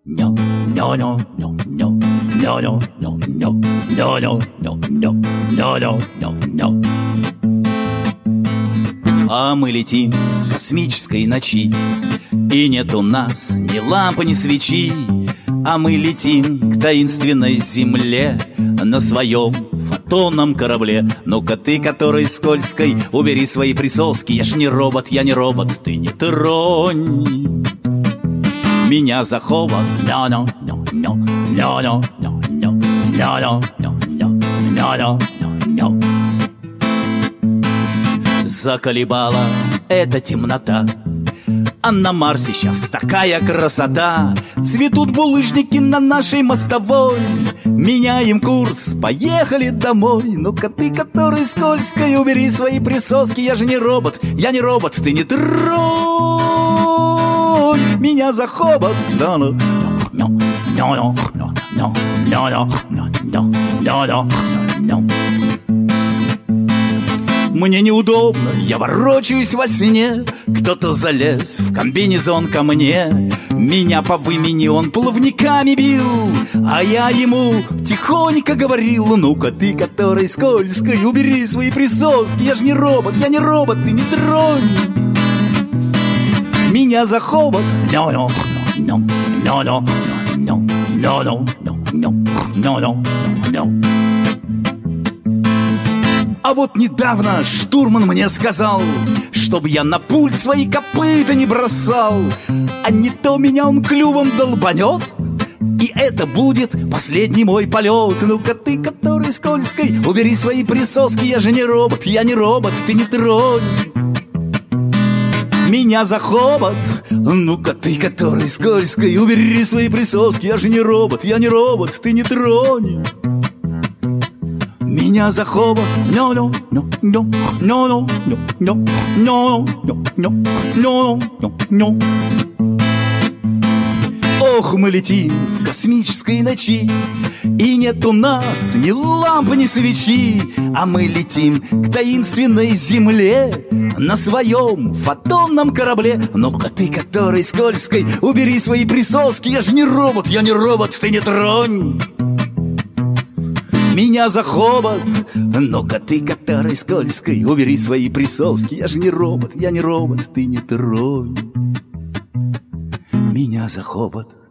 А мы летим в космической ночи, и нет у нас ни лампы, ни свечи. А мы летим к таинственной земле на своем фотонном корабле. Ну-ка ты, который скользкой, убери свои присоски. Я ж не робот, я не робот, ты не тронь меня за хобот. Заколебала эта темнота, а на Марсе сейчас такая красота. Цветут булыжники на нашей мостовой. Меняем курс, поехали домой. Ну-ка ты, который скользкой, убери свои присоски. Я же не робот, я не робот, ты не тронь меня за хобот. Мне неудобно, я ворочаюсь во сне. Кто-то залез в комбинезон ко мне. Меня по вымени он плавниками бил, а я ему тихонько говорил: ну-ка ты, который скользкой, убери свои присоски. Я ж не робот, я не робот, ты не тронь меня за хобот. А вот недавно штурман мне сказал, чтоб я на пульт свои копыта не бросал, а не то меня он клювом долбанет, и это будет последний мой полет. Ну-ка ты, который скользкой, убери свои присоски. Я же не робот, я не робот, ты не тронь меня за хобот. Ну-ка ты, который скользкой, убери свои присоски. Я же не робот, я не робот, ты не тронь меня за хобот. Ох, мы летим в космической ночи, и нет у нас ни лампы, ни свечи. А мы летим к таинственной земле на своем фотонном корабле. Ну-ка ты, который скользкой, убери свои присоски. Я же не робот, я не робот, ты не тронь меня за хобот. Ну-ка ты, который скользкой, убери свои присоски. Я же не робот, я не робот, ты не тронь меня за хобот.